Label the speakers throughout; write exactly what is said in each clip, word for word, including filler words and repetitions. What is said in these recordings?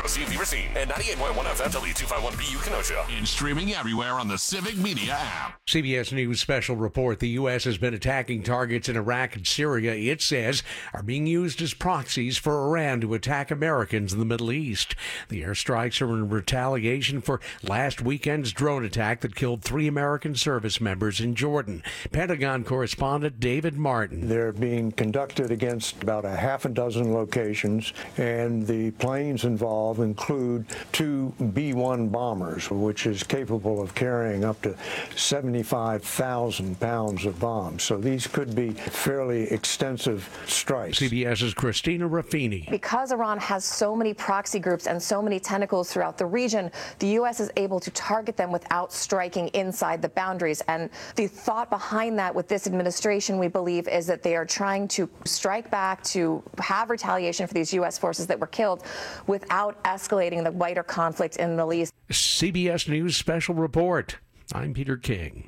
Speaker 1: W C V Racine and ninety-eight point one F M W two fifty-one B U Kenosha. And streaming everywhere on the Civic Media app.
Speaker 2: C B S News special report. The U S has been attacking targets in Iraq and Syria, it says, are being used as proxies for Iran to attack Americans in the Middle East. The airstrikes are in retaliation for last weekend's drone attack that killed three American service members in Jordan. Pentagon correspondent David Martin.
Speaker 3: They're being conducted against about a half a dozen locations, and the planes involved include two B one bombers, which is capable of carrying up to seventy-five thousand pounds of bombs. So these could be fairly extensive strikes.
Speaker 2: CBS's Christina Raffini.
Speaker 4: Because Iran has so many proxy groups and so many tentacles throughout the region, the U S is able to target them without striking inside the boundaries. And the thought behind that with this administration, we believe, is that they are trying to strike back, to have retaliation for these U S forces that were killed without escalating the wider conflict in the Middle East.
Speaker 2: C B S News special report. I'm Peter King.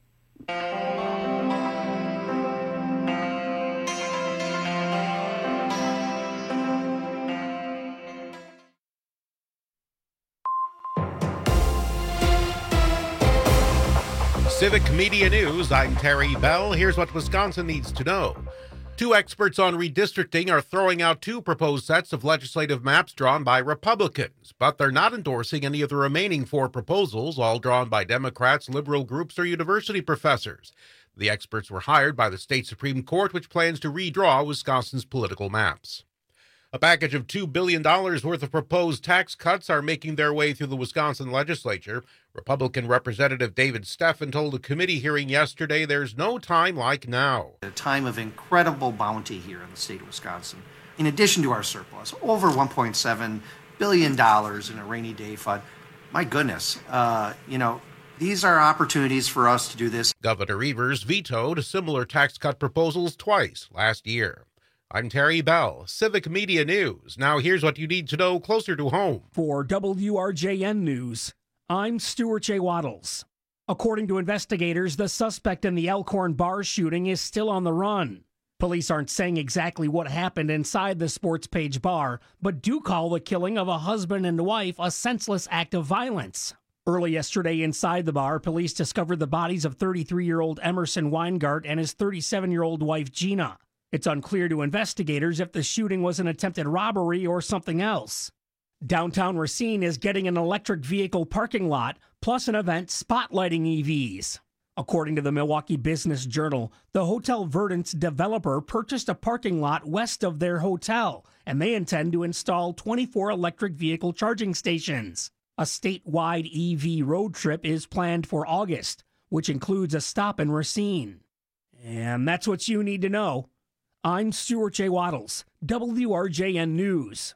Speaker 5: Civic Media News, I'm Terry Bell. Here's what Wisconsin needs to know. Two experts on redistricting are throwing out two proposed sets of legislative maps drawn by Republicans, but they're not endorsing any of the remaining four proposals, all drawn by Democrats, liberal groups, or university professors. The experts were hired by the state Supreme Court, which plans to redraw Wisconsin's political maps. A package of two billion dollars worth of proposed tax cuts are making their way through the Wisconsin legislature. Republican Representative David Steffen told a committee hearing yesterday there's no time like now.
Speaker 6: A time of incredible bounty here in the state of Wisconsin. In addition to our surplus, over one point seven billion dollars in a rainy day fund. My goodness, uh, you know, these are opportunities for us to do this.
Speaker 5: Governor Evers vetoed similar tax cut proposals twice last year. I'm Terry Bell, Civic Media News. Now here's what you need to know closer to home.
Speaker 7: For W R J N News, I'm Stuart J. Waddles. According to investigators, the suspect in the Elkhorn bar shooting is still on the run. Police aren't saying exactly what happened inside the Sports Page bar, but do call the killing of a husband and wife a senseless act of violence. Early yesterday inside the bar, police discovered the bodies of thirty-three-year-old Emerson Weingart and his thirty-seven-year-old wife, Gina. It's unclear to investigators if the shooting was an attempted robbery or something else. Downtown Racine is getting an electric vehicle parking lot, plus an event spotlighting E Vs. According to the Milwaukee Business Journal, the Hotel Verdant's developer purchased a parking lot west of their hotel, and they intend to install twenty-four electric vehicle charging stations. A statewide E V road trip is planned for August, which includes a stop in Racine. And that's what you need to know. I'm Stuart J. Waddles, W R J N News.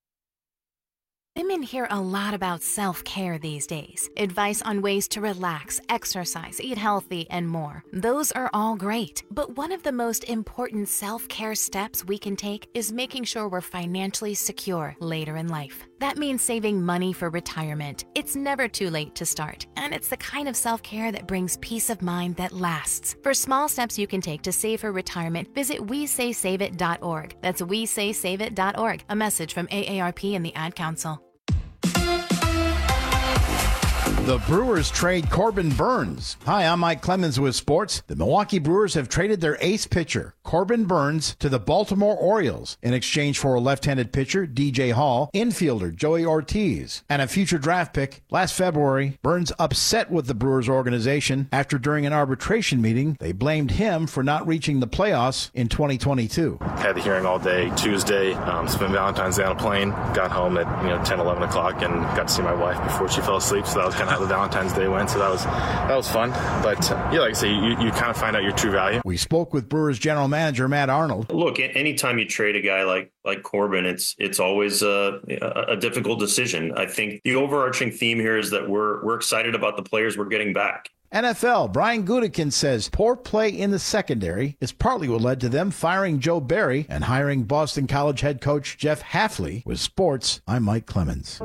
Speaker 8: Women hear a lot about self-care these days. Advice on ways to relax, exercise, eat healthy, and more. Those are all great. But one of the most important self-care steps we can take is making sure we're financially secure later in life. That means saving money for retirement. It's never too late to start, and it's the kind of self-care that brings peace of mind that lasts. For small steps you can take to save for retirement, visit we say save it dot org. That's we say save it dot org. A message from A A R P and the Ad Council.
Speaker 9: The Brewers trade Corbin Burnes. Hi, I'm Mike Clemens with sports. The Milwaukee Brewers have traded their ace pitcher, Corbin Burnes, to the Baltimore Orioles in exchange for a left-handed pitcher, D J Hall, infielder Joey Ortiz, and a future draft pick. Last February, Burnes upset with the Brewers organization after during an arbitration meeting, they blamed him for not reaching the playoffs in twenty twenty-two.
Speaker 10: Had the hearing all day Tuesday, um, spent Valentine's Day on a plane, got home at you know ten, eleven o'clock and got to see my wife before she fell asleep, so that was kind of how the Valentine's Day went, so that was that was fun. But uh, yeah, like I say, you, you kind of find out your true value.
Speaker 9: We spoke with Brewers general manager Matt Arnold.
Speaker 11: Look, anytime you trade a guy like like Corbin, it's it's always a, a difficult decision. I think the overarching theme here is that we're we're excited about the players we're getting back.
Speaker 9: N F L, Brian Gutekunst says poor play in the secondary is partly what led to them firing Joe Barry and hiring Boston College head coach Jeff Hafley. With sports, I'm Mike Clemens.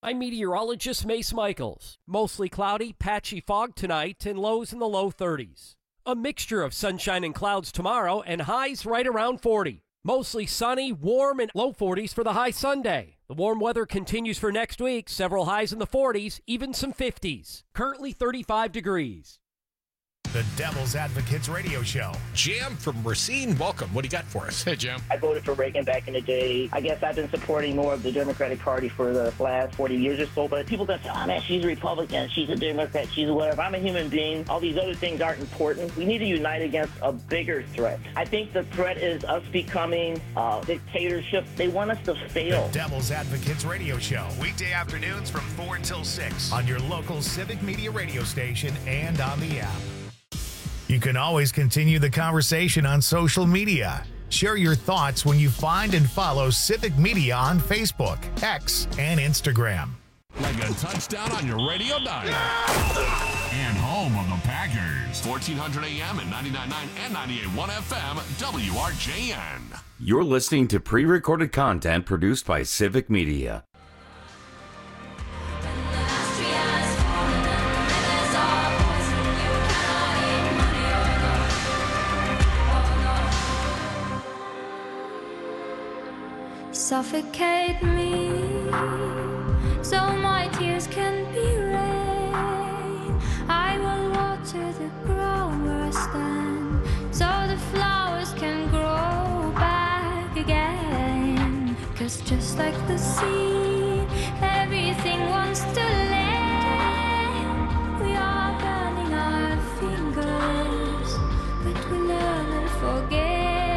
Speaker 12: I'm meteorologist Mace Michaels. Mostly cloudy, patchy fog tonight, and lows in the low thirties. A mixture of sunshine and clouds tomorrow, and highs right around forty. Mostly sunny, warm, and low forties for the high Sunday. The warm weather continues for next week, several highs in the forties, even some fifties. Currently thirty-five degrees.
Speaker 13: The Devil's Advocates Radio Show.
Speaker 14: Jim from Racine, welcome. What do you got for us?
Speaker 15: Hey, Jim. I voted for Reagan back in the day. I guess I've been supporting more of the Democratic Party for the last forty years or so, but people that say, oh, man, she's a Republican, she's a Democrat, she's a whatever. I'm a human being. All these other things aren't important. We need to unite against a bigger threat. I think the threat is us becoming a dictatorship. They want us to fail.
Speaker 13: The Devil's Advocates Radio Show. Weekday afternoons from four until six on your local Civic Media radio station and on the app. You can always continue the conversation on social media. Share your thoughts when you find and follow Civic Media on Facebook, X, and Instagram.
Speaker 1: Like a touchdown on your radio dial. Yeah! And home of the Packers. fourteen hundred A M and ninety-nine point nine and ninety-eight point one F M, W R J N.
Speaker 16: You're listening to pre-recorded content produced by Civic Media.
Speaker 17: Suffocate me, so my tears can be rain. I will water the ground where I stand, so the flowers can grow back again. 'Cause just like the sea, everything wants to land. We are burning our fingers, but we never forget.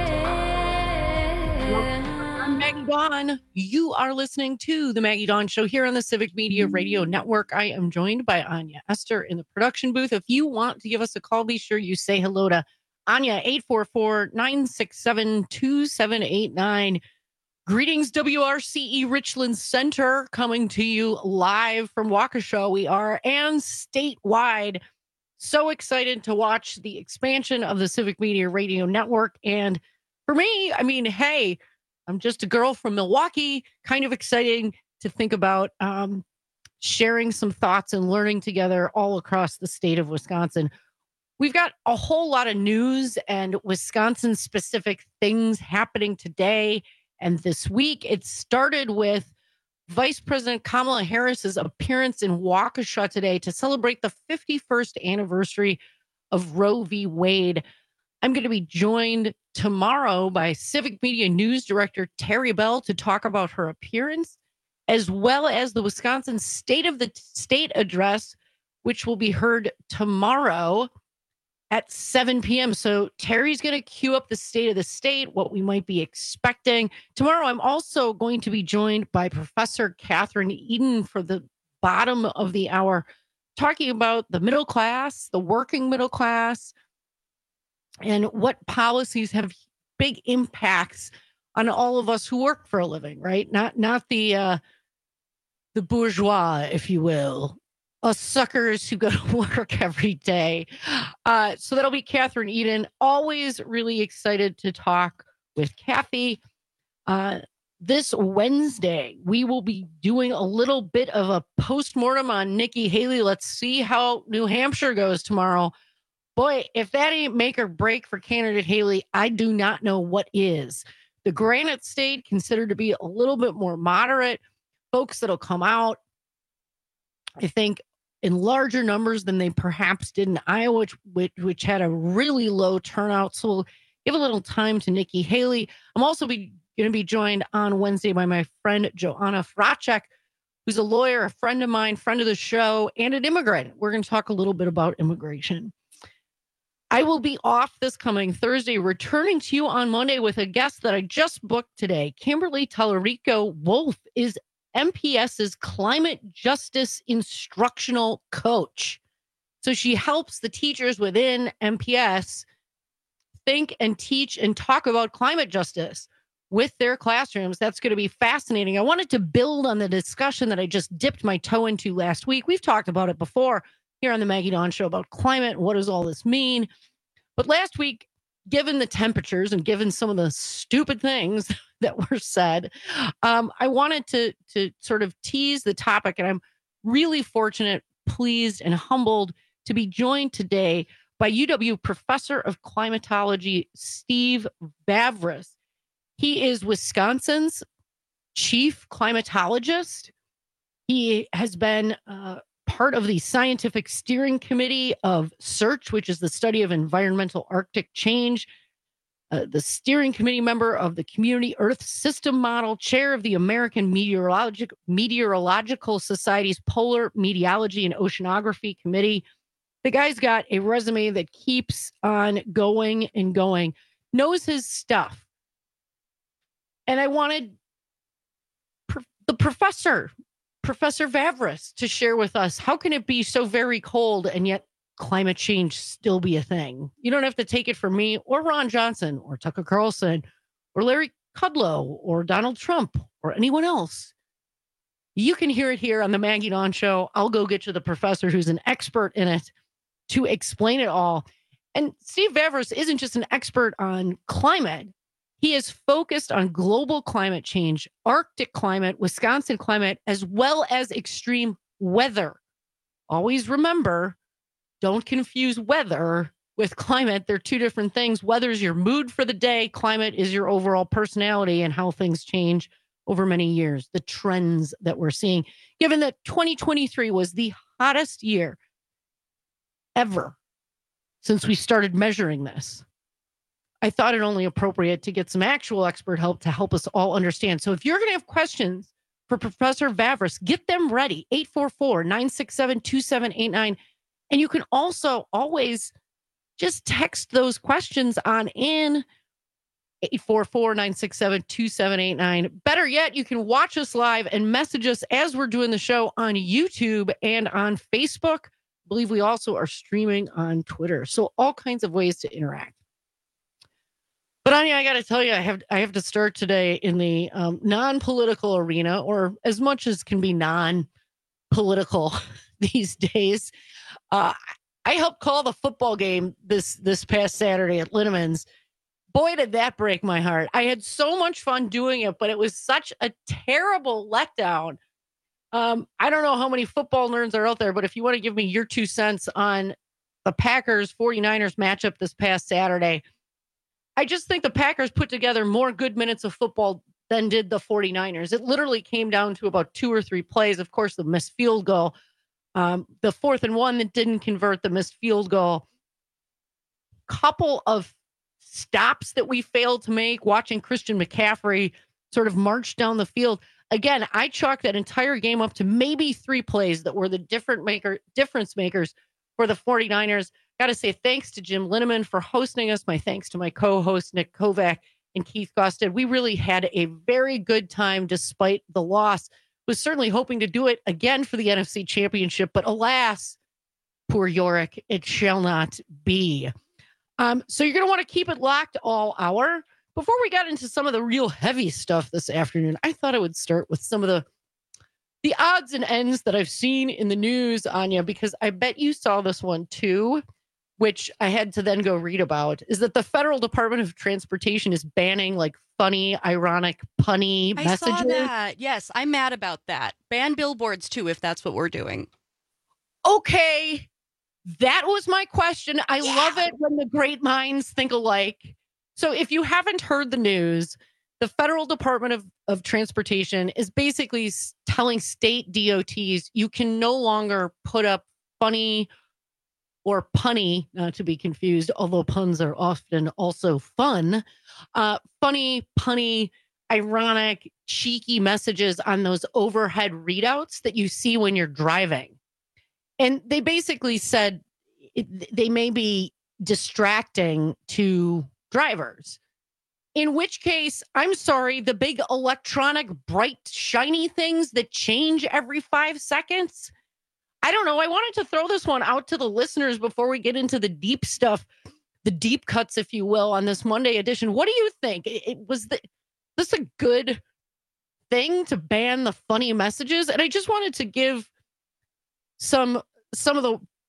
Speaker 18: Maggie Dawn. You are listening to the Maggie Dawn Show here on the Civic Media Radio Network. I am joined by Anya Esther in the production booth. If you want to give us a call, be sure you say hello to Anya, eight four four, nine six seven, two seven eight nine. Greetings, W R C E Richland Center, coming to you live from Waukesha. We are, and statewide. So excited to watch the expansion of the Civic Media Radio Network. And for me, I mean, hey, I'm just a girl from Milwaukee, kind of exciting to think about um, sharing some thoughts and learning together all across the state of Wisconsin. We've got a whole lot of news and Wisconsin-specific things happening today and this week. It started with Vice President Kamala Harris's appearance in Waukesha today to celebrate the fifty-first anniversary of Roe v. Wade. I'm going to be joined tomorrow by Civic Media News Director Terry Bell to talk about her appearance, as well as the Wisconsin State of the State Address, which will be heard tomorrow at seven p.m. So Terry's going to cue up the state of the state, what we might be expecting. Tomorrow, I'm also going to be joined by Professor Catherine Eden for the bottom of the hour, talking about the middle class, the working middle class, and what policies have big impacts on all of us who work for a living, right? Not not the uh, the bourgeois, if you will, us suckers who go to work every day. Uh, so that'll be Catherine Eden. Always really excited to talk with Kathy. Uh, this Wednesday, we will be doing a little bit of a postmortem on Nikki Haley. Let's see how New Hampshire goes tomorrow. Boy, if that ain't make or break for candidate Haley, I do not know what is. The Granite State, considered to be a little bit more moderate, folks that'll come out, I think, in larger numbers than they perhaps did in Iowa, which, which, which had a really low turnout. So we'll give a little time to Nikki Haley. I'm also be, going to be joined on Wednesday by my friend Joanna Fracek, who's a lawyer, a friend of mine, friend of the show, and an immigrant. We're going to talk a little bit about immigration. I will be off this coming Thursday, returning to you on Monday with a guest that I just booked today. Kimberly Tallarico Wolf is MPS's climate justice instructional coach. So she helps the teachers within M P S think and teach and talk about climate justice with their classrooms. That's going to be fascinating. I wanted to build on the discussion that I just dipped my toe into last week. We've talked about it before here on the Maggie Dawn Show about climate. What does all this mean? But last week, given the temperatures and given some of the stupid things that were said, um, I wanted to to sort of tease the topic, and I'm really fortunate, pleased, and humbled to be joined today by U W Professor of Climatology, Steve Vavras. He is Wisconsin's chief climatologist. He has been uh, part of the scientific steering committee of SEARCH, which is the study of environmental Arctic change, uh, the steering committee member of the Community Earth System Model, chair of the American Meteorologic, Meteorological Society's Polar Meteorology and Oceanography Committee. The guy's got a resume that keeps on going and going, knows his stuff. And I wanted pr- the professor, Professor Vavras, to share with us, how can it be so very cold and yet climate change still be a thing? You don't have to take it from me or Ron Johnson or Tucker Carlson or Larry Kudlow or Donald Trump or anyone else. You can hear it here on the Maggie Dawn Show. I'll go get you the professor who's an expert in it to explain it all. And Steve Vavras isn't just an expert on climate. He is focused on global climate change, Arctic climate, Wisconsin climate, as well as extreme weather. Always remember, don't confuse weather with climate. They're two different things. Weather is your mood for the day. Climate is your overall personality and how things change over many years, the trends that we're seeing. Given that twenty twenty-three was the hottest year ever since we started measuring this, I thought it only appropriate to get some actual expert help to help us all understand. So if you're going to have questions for Professor Vavras, get them ready. eight four four, nine six seven, two seven eight nine. And you can also always just text those questions on in eight four four, nine six seven, two seven eight nine. Better yet, you can watch us live and message us as we're doing the show on YouTube and on Facebook. I believe we also are streaming on Twitter. So all kinds of ways to interact. But Anya, I got to tell you, I have I have to start today in the um, non-political arena, or as much as can be non-political these days. Uh, I helped call the football game this this past Saturday at Linneman's. Boy, did that break my heart. I had so much fun doing it, but it was such a terrible letdown. Um, I don't know how many football nerds are out there, but if you want to give me your two cents on the Packers forty-niners matchup this past Saturday, I just think the Packers put together more good minutes of football than did the forty-niners. It literally came down to about two or three plays. Of course, the missed field goal, um, the fourth and one that didn't convert, the missed field goal, couple of stops that we failed to make, watching Christian McCaffrey sort of march down the field. Again, I chalked that entire game up to maybe three plays that were the different maker, difference makers for the forty-niners. Got to say thanks to Jim Linneman for hosting us. My thanks to my co-host, Nick Kovac and Keith Gosted. We really had a very good time despite the loss. Was certainly hoping to do it again for the N F C Championship, but alas, poor Yorick, it shall not be. Um, so you're going to want to keep it locked all hour. Before we got into some of the real heavy stuff this afternoon, I thought I would start with some of the the odds and ends that I've seen in the news, Anya, because I bet you saw this one too, which I had to then go read about, is that the Federal Department of Transportation is banning like funny, ironic, punny
Speaker 19: I
Speaker 18: messages.
Speaker 19: saw that. Yes, I'm mad about that. Ban billboards too, if that's what we're doing.
Speaker 18: Okay, that was my question. I
Speaker 19: Yeah.
Speaker 18: love it when the great minds think alike. So if you haven't heard the news, the Federal Department of, of Transportation is basically s- telling state D O Ts you can no longer put up funny or punny, not to be confused, although puns are often also fun, uh, funny, punny, ironic, cheeky messages on those overhead readouts that you see when you're driving. And they basically said it, they may be distracting to drivers, in which case, I'm sorry, the big electronic, bright, shiny things that change every five seconds. I don't know. I wanted to throw this one out to the listeners before we get into the deep stuff, the deep cuts, if you will, on this Monday edition. What do you think? It, it was the, this a good thing to ban the funny messages? And I just wanted to give some some of the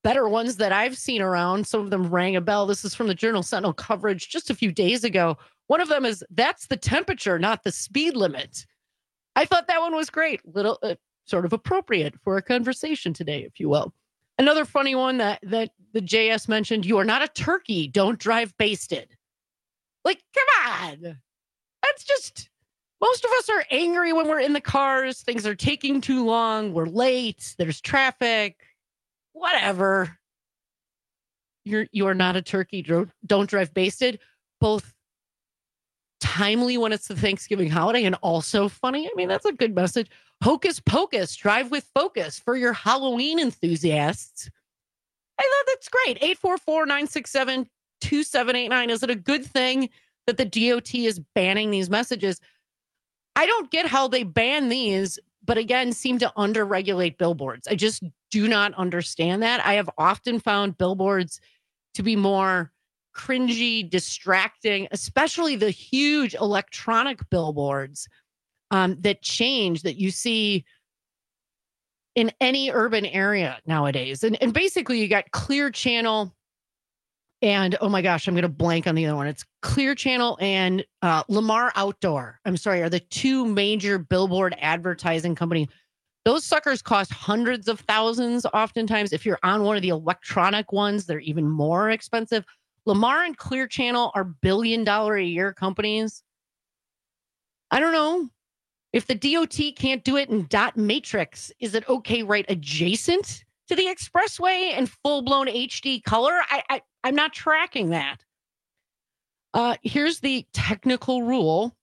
Speaker 18: better ones that I've seen around. Some of them rang a bell. This is from the Journal Sentinel coverage just a few days ago. One of them is, that's the temperature, not the speed limit. I thought that one was great. Little uh, sort of appropriate for a conversation today, if you will. Another funny one that, that the J S mentioned, you are not a turkey. Don't drive basted. Like, come on. That's just, most of us are angry when we're in the cars. Things are taking too long. We're late. There's traffic. Whatever. You're, you are not a turkey. Don't, don't drive basted. Both timely when it's the Thanksgiving holiday and also funny. I mean, that's a good message. Hocus pocus, drive with focus for your Halloween enthusiasts. I thought that's great. eight four four, nine six seven, two seven eight nine. Is it a good thing that the D O T is banning these messages? I don't get how they ban these, but again, seem to under-regulate billboards. I just do not understand that. I have often found billboards to be more cringy, distracting, especially the huge electronic billboards um, that change that you see in any urban area nowadays. And, and basically you got Clear Channel and, oh my gosh, I'm going to blank on the other one. It's Clear Channel and uh, Lamar Outdoor, I'm sorry, are the two major billboard advertising companies. Those suckers cost hundreds of thousands oftentimes. If you're on one of the electronic ones, they're even more expensive. Lamar and Clear Channel are billion dollar a year companies. I don't know. If the D O T can't do it in dot matrix, is it okay right adjacent to the expressway and full-blown H D color? I, I, I'm not tracking that. Uh, here's the technical rule.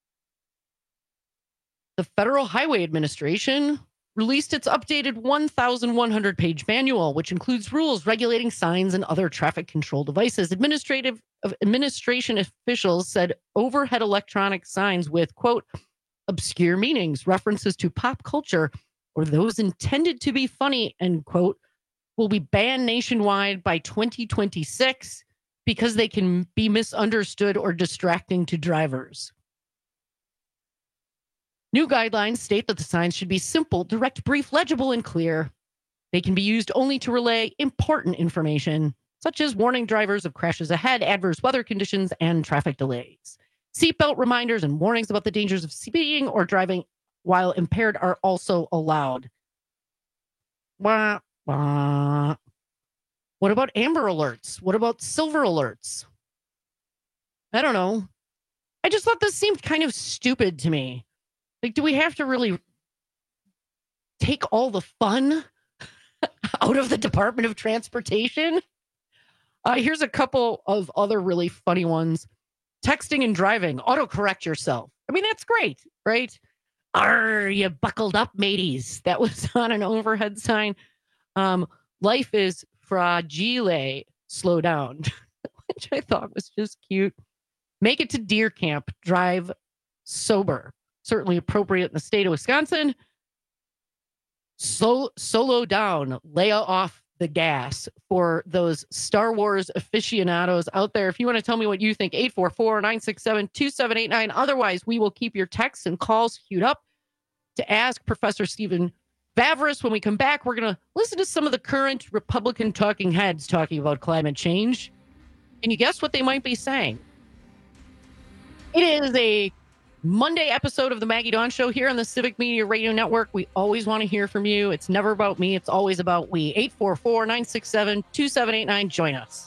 Speaker 18: The Federal Highway Administration released its updated one thousand one hundred page manual, which includes rules regulating signs and other traffic control devices. Administrative administration officials said overhead electronic signs with, quote, obscure meanings, references to pop culture, or those intended to be funny, end quote, will be banned nationwide by twenty twenty-six because they can be misunderstood or distracting to drivers. New guidelines state that the signs should be simple, direct, brief, legible, and clear. They can be used only to relay important information, such as warning drivers of crashes ahead, adverse weather conditions, and traffic delays. Seatbelt reminders and warnings about the dangers of speeding or driving while impaired are also allowed. Wah, wah. What about amber alerts? What about silver alerts? I don't know. I just thought this seemed kind of stupid to me. Like, do we have to really take all the fun out of the Department of Transportation? Uh, here's a couple of other really funny ones. Texting and driving, autocorrect yourself. I mean, that's great, right? Are you buckled up, mateys? That was on an overhead sign. Um, life is fragile, slow down, which I thought was just cute. Make it to deer camp, drive sober. Certainly appropriate in the state of Wisconsin. So, solo down, lay off the gas for those Star Wars aficionados out there. If you want to tell me what you think, eight four four, nine six seven, two seven eight nine. Otherwise, we will keep your texts and calls queued up to ask Professor Stephen Vavris. When we come back, we're going to listen to some of the current Republican talking heads talking about climate change. Can you guess what they might be saying? It is a Monday episode of the Maggie Dawn Show here on the Civic Media Radio Network. We always want to hear from you. It's never about me. It's always about we. eight four four, nine six seven, two seven eight nine. Join us.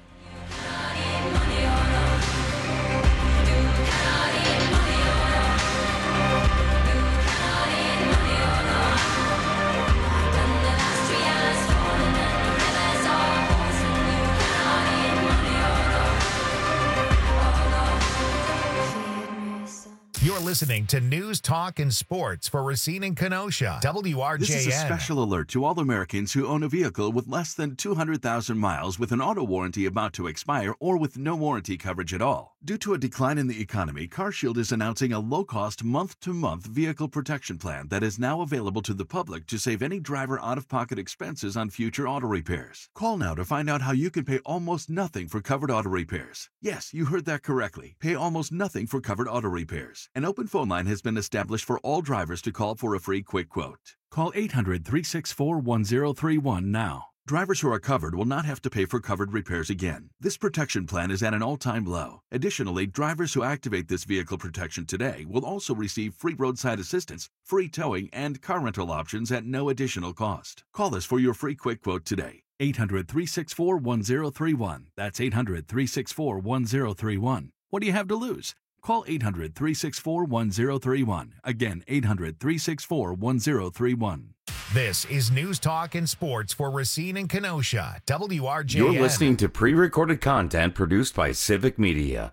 Speaker 13: You're listening to News, Talk, and Sports for Racine and Kenosha. W R J N.
Speaker 20: This is a special alert to all Americans who own a vehicle with less than two hundred thousand miles with an auto warranty about to expire or with no warranty coverage at all. Due to a decline in the economy, CarShield is announcing a low-cost month-to-month vehicle protection plan that is now available to the public to save any driver out-of-pocket expenses on future auto repairs. Call now to find out how you can pay almost nothing for covered auto repairs. Yes, you heard that correctly. Pay almost nothing for covered auto repairs. An open phone line has been established for all drivers to call for a free quick quote. Call eight hundred, three six four, one zero three one now. Drivers who are covered will not have to pay for covered repairs again. This protection plan is at an all-time low. Additionally, drivers who activate this vehicle protection today will also receive free roadside assistance, free towing, and car rental options at no additional cost. Call us for your free quick quote today. eight hundred, three six four, one zero three one. That's eight hundred, three six four, one zero three one. What do you have to lose? Call eight hundred, three six four, one zero three one. Again, eight hundred, three six four, one zero three one.
Speaker 13: This is News Talk and Sports for Racine and Kenosha, W R J N.
Speaker 16: You're listening to pre-recorded content produced by Civic Media.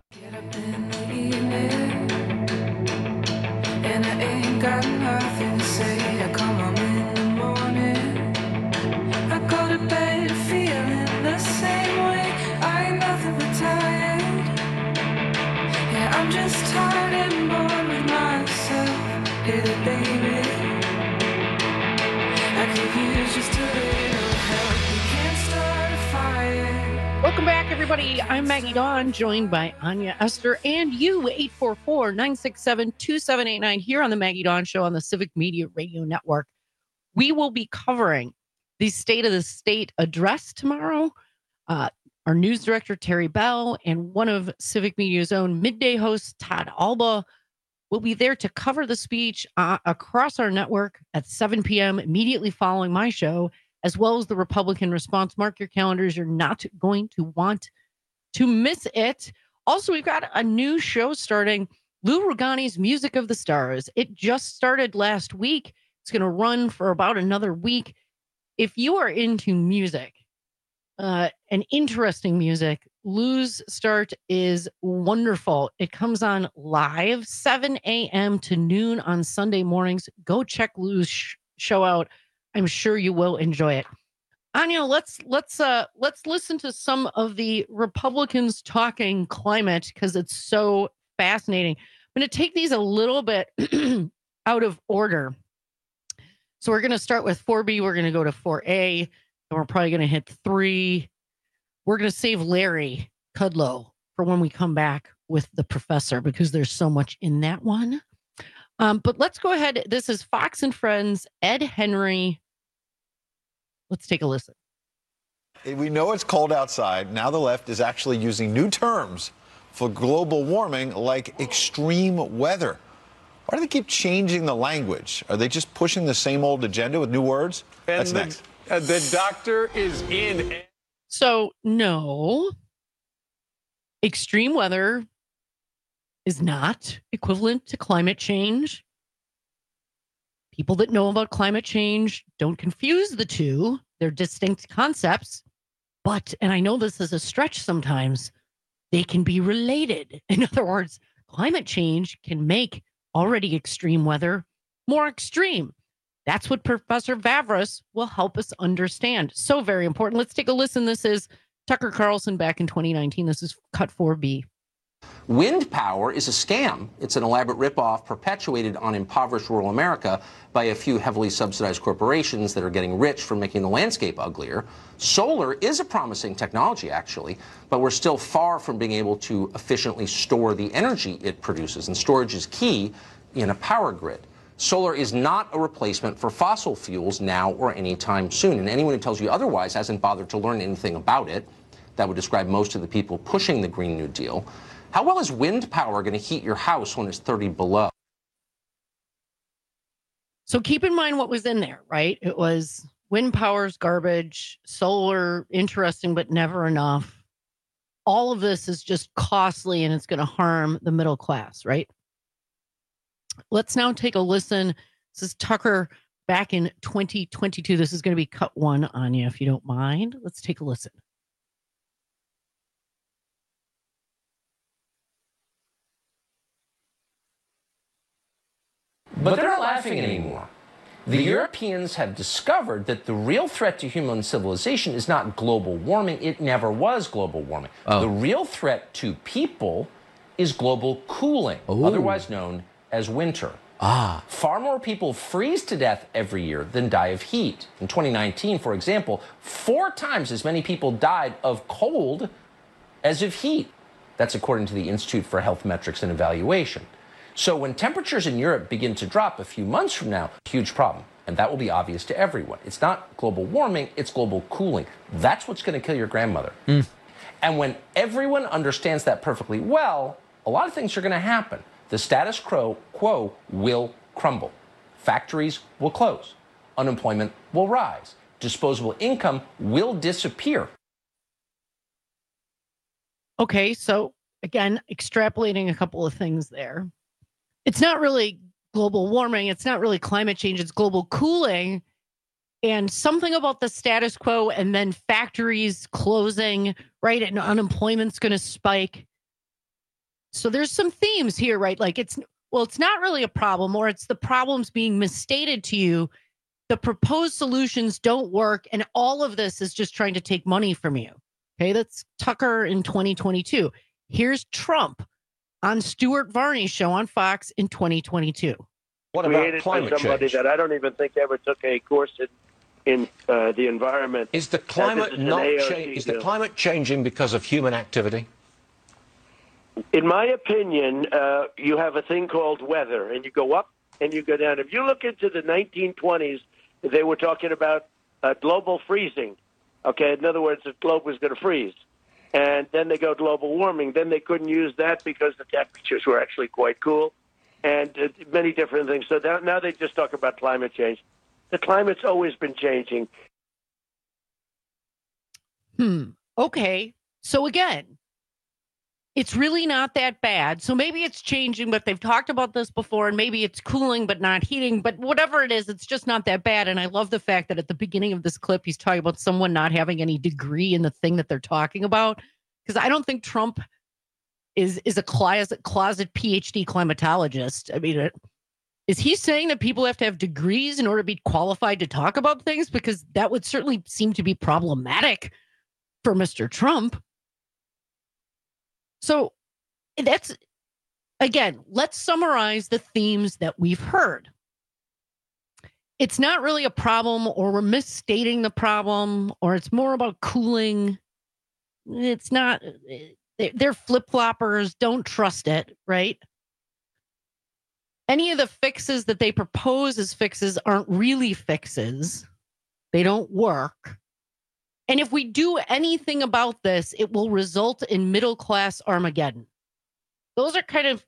Speaker 21: And I ain't got nothing to say. I come home in the morning, I go to bed feeling the same way. I ain't nothing but tired. Yeah, I'm just tired and bored with myself. Hey, baby, I could use just a little help. We can't start a fire.
Speaker 18: Welcome back, everybody. I'm Maggie Dawn, joined by Anya Esther and you, eight four four, nine six seven, two seven eight nine, here on the Maggie Dawn Show on the Civic Media Radio Network. We will be covering the State of the State address tomorrow. Uh, our news director, Terry Bell, and one of Civic Media's own midday hosts, Todd Alba, will be there to cover the speech uh, across our network at seven p.m. immediately following my show, as well as the Republican response. Mark your calendars. You're not going to want to miss it. Also, we've got a new show starting, Lou Rugani's Music of the Stars. It just started last week. It's going to run for about another week. If you are into music, uh, and interesting music, Lou's start is wonderful. It comes on live, seven a.m. to noon on Sunday mornings. Go check Lou's sh- show out. I'm sure you will enjoy it. Anya, let's let's uh let's listen to some of the Republicans talking climate because it's so fascinating. I'm going to take these a little bit out of order. So we're going to start with four B. We're going to go to four A, and we're probably going to hit three. We're going to save Larry Kudlow for when we come back with the professor because there's so much in that one. Um, but let's go ahead. This is Fox and Friends, Ed Henry. Let's take a listen.
Speaker 22: We know it's cold outside. Now the left is actually using new terms for global warming like extreme weather. Why do they keep changing the language? Are they just pushing the same old agenda with new words?
Speaker 23: And
Speaker 22: That's
Speaker 23: the,
Speaker 22: next.
Speaker 23: Uh, the doctor is in.
Speaker 18: So, no. Extreme weather is not equivalent to climate change. People that know about climate change don't confuse the two. They're distinct concepts. But, and I know this is a stretch sometimes, they can be related. In other words, climate change can make already extreme weather more extreme. That's what Professor Vavras will help us understand. So very important. Let's take a listen. This is Tucker Carlson back in twenty nineteen. This is Cut four B.
Speaker 24: Wind power is a scam. It's an elaborate ripoff perpetuated on impoverished rural America by a few heavily subsidized corporations that are getting rich from making the landscape uglier. Solar is a promising technology, actually, but we're still far from being able to efficiently store the energy it produces, and storage is key in a power grid. Solar is not a replacement for fossil fuels now or anytime soon, and anyone who tells you otherwise hasn't bothered to learn anything about it. That would describe most of the people pushing the Green New Deal. How well is wind power going to heat your house when it's thirty below?
Speaker 18: So keep in mind what was in there, right? It was wind power's garbage, solar, interesting, but never enough. All of this is just costly and it's going to harm the middle class, right? Let's now take a listen. This is Tucker back in twenty twenty-two. This is going to be cut one, Anya, if you don't mind. Let's take a listen.
Speaker 24: But they're not laughing anymore. The Europeans have discovered that the real threat to human civilization is not global warming. It never was global warming. Oh. The real threat to people is global cooling, Ooh. otherwise known as winter. Ah. Far more people freeze to death every year than die of heat. In twenty nineteen, for example, four times as many people died of cold as of heat. That's according to the Institute for Health Metrics and Evaluation. So when temperatures in Europe begin to drop a few months from now, huge problem. and that will be obvious to everyone. It's not global warming, it's global cooling. That's what's going to kill your grandmother. Mm. And when everyone understands that perfectly well, a lot of things are going to happen. The status quo, quo will crumble. Factories will close. Unemployment will rise. Disposable income will disappear.
Speaker 18: Okay, so again, extrapolating a couple of things there. It's not really global warming. It's not really climate change. It's global cooling. And something about the status quo and then factories closing, right? And unemployment's going to spike. So there's some themes here, right? Like it's, well, it's not really a problem, or it's the problems being misstated to you. The proposed solutions don't work. And all of this is just trying to take money from you. Okay, that's Tucker in twenty twenty-two. Here's Trump on Stuart Varney's show on Fox in twenty twenty-two.
Speaker 2: What about climate by somebody change? That I don't even think ever took a course in in uh, the environment.
Speaker 14: Is the climate is not cha- is the climate changing because of human activity?
Speaker 2: In my opinion, uh, you have a thing called weather, and you go up and you go down. If you look into the nineteen twenties, they were talking about uh, global freezing. Okay, in other words, the globe was going to freeze. And then they go global warming. Then they couldn't use that because the temperatures were actually quite cool, and uh, many different things. So now, now they just talk about climate change. The climate's always been changing.
Speaker 18: Hmm. Okay. So again, it's really not that bad. So maybe it's changing, but they've talked about this before, and maybe it's cooling but not heating. But whatever it is, it's just not that bad. And I love the fact that at the beginning of this clip, he's talking about someone not having any degree in the thing that they're talking about. Because I don't think Trump is is a closet, closet P H D climatologist. I mean, it, is he saying that people have to have degrees in order to be qualified to talk about things? Because that would certainly seem to be problematic for Mister Trump. So that's, again, let's summarize the themes that we've heard. It's not really a problem, or we're misstating the problem, or it's more about cooling. It's not, they're flip-floppers. Don't trust it, right? Any of the fixes that they propose as fixes aren't really fixes. They don't work. And if we do anything about this, it will result in middle-class Armageddon. Those are kind of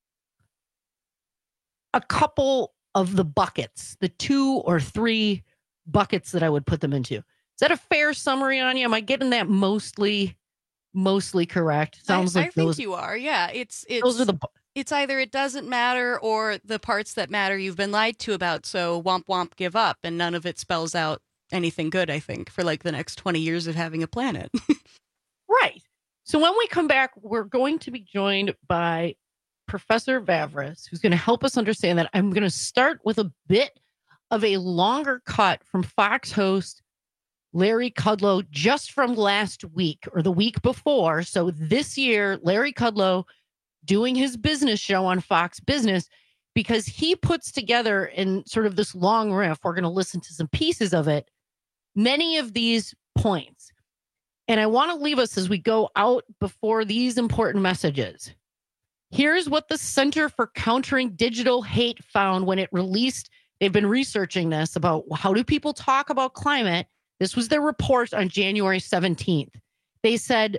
Speaker 18: a couple of the buckets, the two or three buckets that I would put them into. Is that a fair summary, Anya? Am I getting that mostly, mostly correct? Sounds
Speaker 19: I,
Speaker 18: like
Speaker 19: I think
Speaker 18: those,
Speaker 19: you are. Yeah, it's it's
Speaker 18: those are the.
Speaker 19: It's either it doesn't matter, or the parts that matter you've been lied to about. So womp womp, give up, and none of it spells out anything good, I think, for like the next twenty years of having a planet.
Speaker 18: Right. So when we come back, we're going to be joined by Professor Vavris, who's going to help us understand that. I'm going to start with a bit of a longer cut from Fox host Larry Kudlow just from last week or the week before. So this year, Larry Kudlow doing his business show on Fox Business, because he puts together in sort of this long riff, we're going to listen to some pieces of it, many of these points. And I want to leave us as we go out before these important messages. Here's what the Center for Countering Digital Hate found when it released. They've been researching this about how do people talk about climate. This was their report on January seventeenth. They said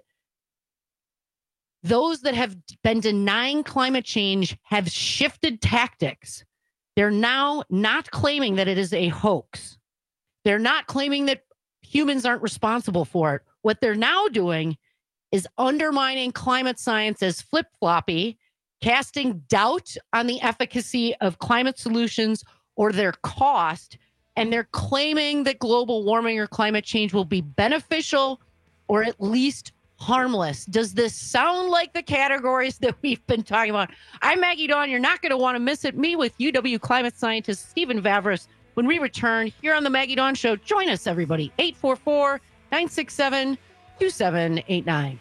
Speaker 18: those that have been denying climate change have shifted tactics. They're now not claiming that it is a hoax. They're not claiming that humans aren't responsible for it. What they're now doing is undermining climate science as flip-floppy, casting doubt on the efficacy of climate solutions or their cost, and they're claiming that global warming or climate change will be beneficial or at least harmless. Does this sound like the categories that we've been talking about? I'm Maggie Dawn. You're not going to want to miss it. Me with U W climate scientist Stephen Vavris. When we return here on the Maggie Dawn Show, join us, everybody. eight four four, nine six seven, two seven eight nine.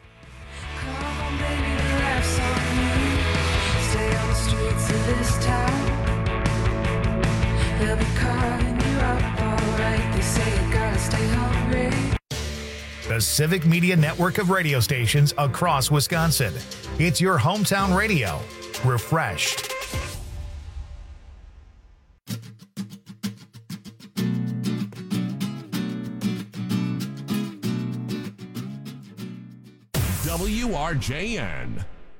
Speaker 13: The Civic Media network of radio stations across Wisconsin. It's your hometown radio. Refreshed.
Speaker 1: W R J N.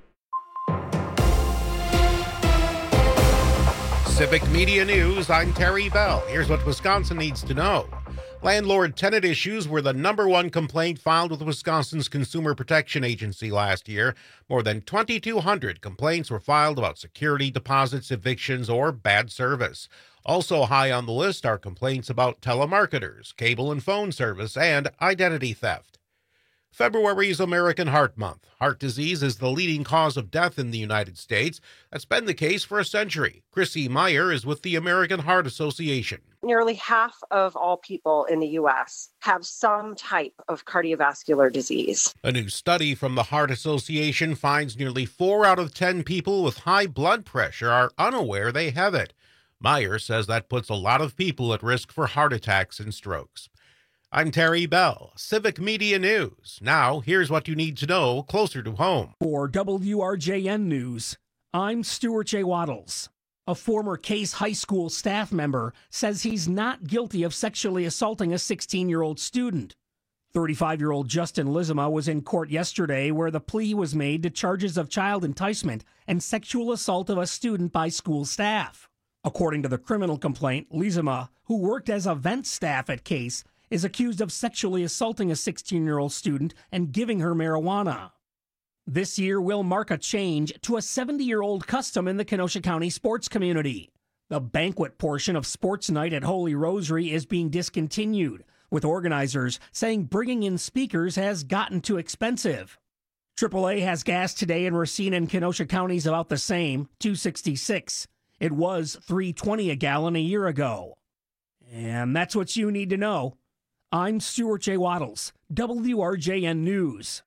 Speaker 3: Civic Media News, I'm Terry Bell. Here's what Wisconsin needs to know. Landlord-tenant issues were the number one complaint filed with Wisconsin's Consumer Protection Agency last year. More than twenty-two hundred complaints were filed about security deposits, evictions, or bad service. Also high on the list are complaints about telemarketers, cable and phone service, and identity theft. February is American Heart Month. Heart disease is the leading cause of death in the United States. That's been the case for a century. Chrissy Meyer is with the American Heart Association.
Speaker 4: Nearly half of all people in the U S have some type of cardiovascular disease.
Speaker 3: A new study from the Heart Association finds nearly four out of ten people with high blood pressure are unaware they have it. Meyer says that puts a lot of people at risk for heart attacks and strokes. I'm Terry Bell, Civic Media News. Now, here's what you need to know closer to home.
Speaker 7: For W R J N News, I'm Stuart J. Waddles. A former Case High School staff member says he's not guilty of sexually assaulting a sixteen-year-old student. thirty-five-year-old Justin Lizama was in court yesterday where the plea was made to charges of child enticement and sexual assault of a student by school staff. According to the criminal complaint, Lizama, who worked as event staff at Case, is accused of sexually assaulting a sixteen-year-old student and giving her marijuana. This year will mark a change to a seventy-year-old custom in the Kenosha County sports community. The banquet portion of Sports Night at Holy Rosary is being discontinued, with organizers saying bringing in speakers has gotten too expensive. triple A has gas today in Racine and Kenosha counties about the same, two sixty-six. It was three twenty a gallon a year ago. And that's what you need to know. I'm Stuart J. Waddles, W R J N News.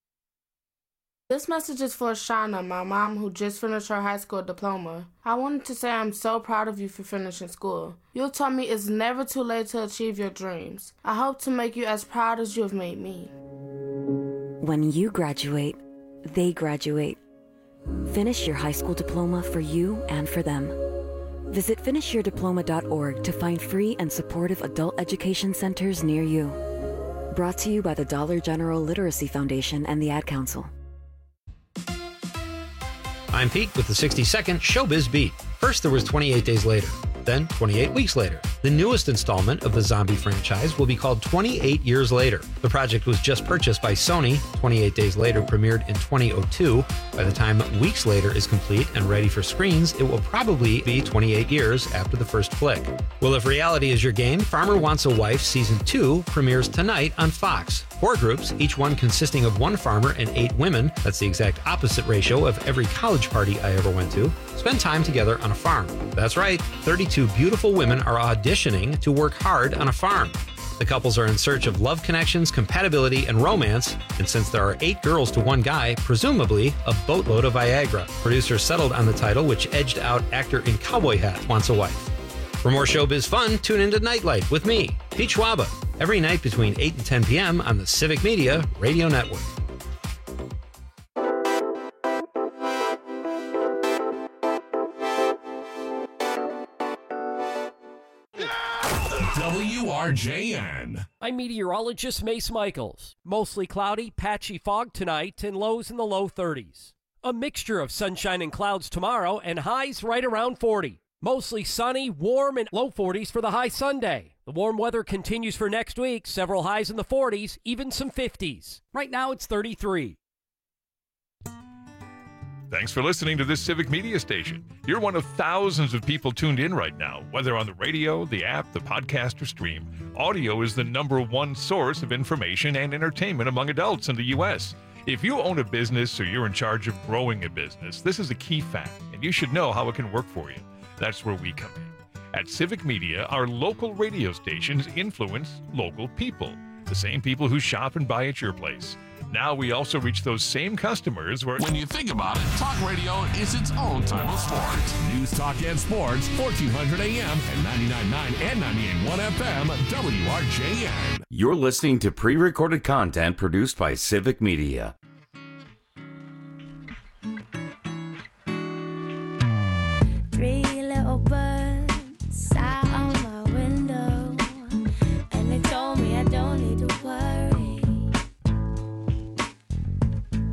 Speaker 5: This message is for Shauna, my mom, who just finished her high school diploma. I wanted to say I'm so proud of you for finishing school. You told me it's never too late to achieve your dreams. I hope to make you as proud as you have made me.
Speaker 6: When you graduate, they graduate. Finish your high school diploma for you and for them. Visit finish your diploma dot org to find free and supportive adult education centers near you. Brought to you by the Dollar General Literacy Foundation and the Ad Council.
Speaker 25: I'm Pete with the sixty second Showbiz Beat. First, there was twenty-eight Days Later. Then, twenty-eight Weeks Later. The newest installment of the zombie franchise will be called twenty-eight Years Later. The project was just purchased by Sony. twenty-eight Days Later premiered in twenty oh two. By the time Weeks Later is complete and ready for screens, it will probably be twenty-eight years after the first flick. Well, if reality is your game, Farmer Wants a Wife Season two premieres tonight on Fox. Four groups, each one consisting of one farmer and eight women, that's the exact opposite ratio of every college party I ever went to, spend time together on a farm. That's right, thirty-two beautiful women are auditioning to work hard on a farm. The couples are in search of love connections, compatibility, and romance, and since there are eight girls to one guy, presumably a boatload of Viagra. Producers settled on the title, which edged out actor in cowboy hat Wants a Wife. For more showbiz fun, tune into Nightlight with me, Pete Schwaba, every night between eight and ten p.m. on the Civic Media Radio Network.
Speaker 1: W R J N.
Speaker 12: I'm meteorologist Mace Michaels. Mostly cloudy, patchy fog tonight and lows in the low thirties. A mixture of sunshine and clouds tomorrow and highs right around forty. Mostly sunny, warm, and low forties for the high Sunday. The warm weather continues for next week, several highs in the forties, even some fifties. Right now it's thirty-three.
Speaker 26: Thanks for listening to this Civic Media Station. You're one of thousands of people tuned in right now, whether on the radio, the app, the podcast, or stream. Audio is the number one source of information and entertainment among adults in the U S. If you own a business or you're in charge of growing a business, this is a key fact, and you should know how it can work for you. That's where we come in. At Civic Media, our local radio stations influence local people, the same people who shop and buy at your place. Now we also reach those same customers where...
Speaker 1: When you think about it, talk radio is its own type of sport. News, talk, and sports, fourteen hundred A M and ninety-nine point nine and ninety-eight point one F M, W R J N.
Speaker 16: You're listening to pre-recorded content produced by Civic Media.
Speaker 17: Three little birds sat on my window, and they told me I don't need to worry.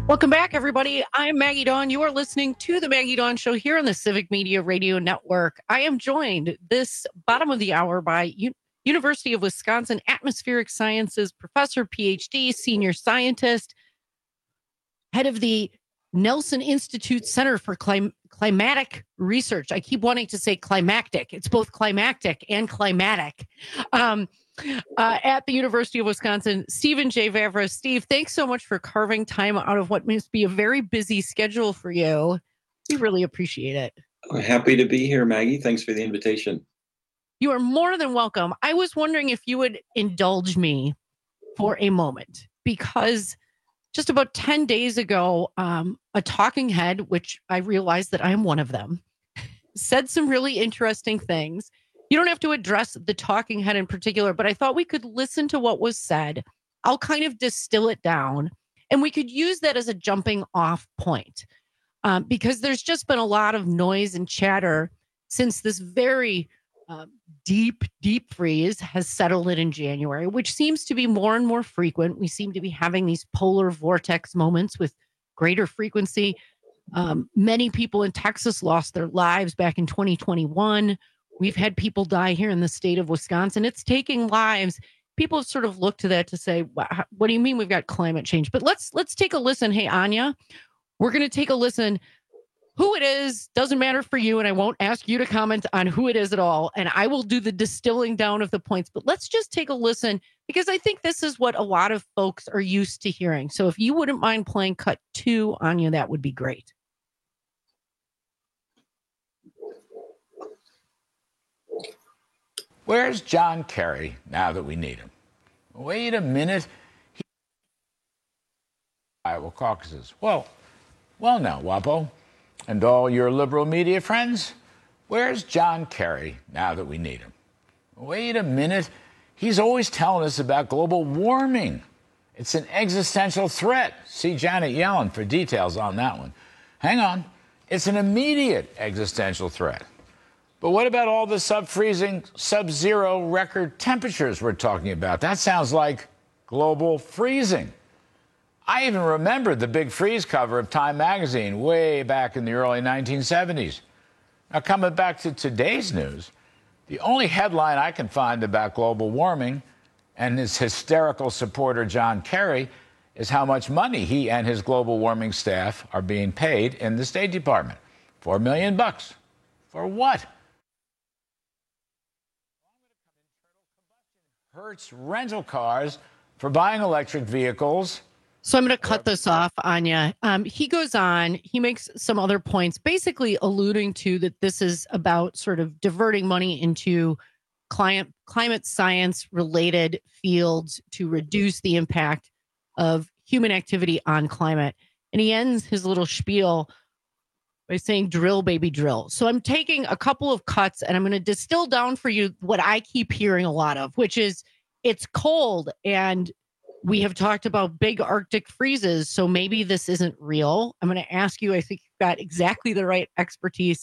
Speaker 18: Welcome back, everybody. I'm Maggie Dawn. You are listening to the Maggie Dawn Show here on the Civic Media Radio Network. I am joined this bottom of the hour by U- University of Wisconsin Atmospheric Sciences professor, P H D, senior scientist, head of the Nelson Institute Center for Clim- Climatic Research. I keep wanting to say climactic. It's both climactic and climatic. Um, Uh, at the University of Wisconsin, Stephen J. Vavra. Steve, thanks so much for carving time out of what must be a very busy schedule for you. We really appreciate it.
Speaker 8: I'm happy to be here, Maggie. Thanks for the invitation.
Speaker 18: You are more than welcome. I was wondering if you would indulge me for a moment, because just about ten days ago, um, a talking head, which I realized that I am one of them, said some really interesting things. You don't have to address the talking head in particular, but I thought we could listen to what was said. I'll kind of distill it down, and we could use that as a jumping off point, um, because there's just been a lot of noise and chatter since this very uh, deep, deep freeze has settled in in January, which seems to be more and more frequent. We seem to be having these polar vortex moments with greater frequency. Um, many people in Texas lost their lives back in twenty twenty-one. We've had people die here in the state of Wisconsin. It's taking lives. People have sort of looked to that to say, what do you mean we've got climate change? But let's let's take a listen. Hey, Anya, we're going to take a listen. Who it is doesn't matter for you, and I won't ask you to comment on who it is at all. And I will do the distilling down of the points. But let's just take a listen, because I think this is what a lot of folks are used to hearing. So if you wouldn't mind playing cut two, Anya, that would be great.
Speaker 9: Where's John Kerry now that we need him? Wait a minute. He... Iowa caucuses. Well, well now, Wapo, and all your liberal media friends, where's John Kerry now that we need him? Wait a minute. He's always telling us about global warming. It's an existential threat. See Janet Yellen for details on that one. Hang on. It's an immediate existential threat. But what about all the sub-freezing, sub-zero record temperatures we're talking about? That sounds like global freezing. I even remember the big freeze cover of Time magazine way back in the early nineteen seventies. Now, coming back to today's news, the only headline I can find about global warming and his hysterical supporter John Kerry is how much money he and his global warming staff are being paid in the State Department. Four million bucks. For what? Hertz rental cars for buying electric vehicles.
Speaker 18: So I'm going to cut this off, Anya. Um, he goes on, he makes some other points, basically alluding to that this is about sort of diverting money into climate, climate science related fields to reduce the impact of human activity on climate. And he ends his little spiel by saying, drill, baby, drill. So I'm taking a couple of cuts and I'm going to distill down for you what I keep hearing a lot of, which is it's cold and we have talked about big Arctic freezes. So maybe this isn't real. I'm going to ask you, I think you've got exactly the right expertise.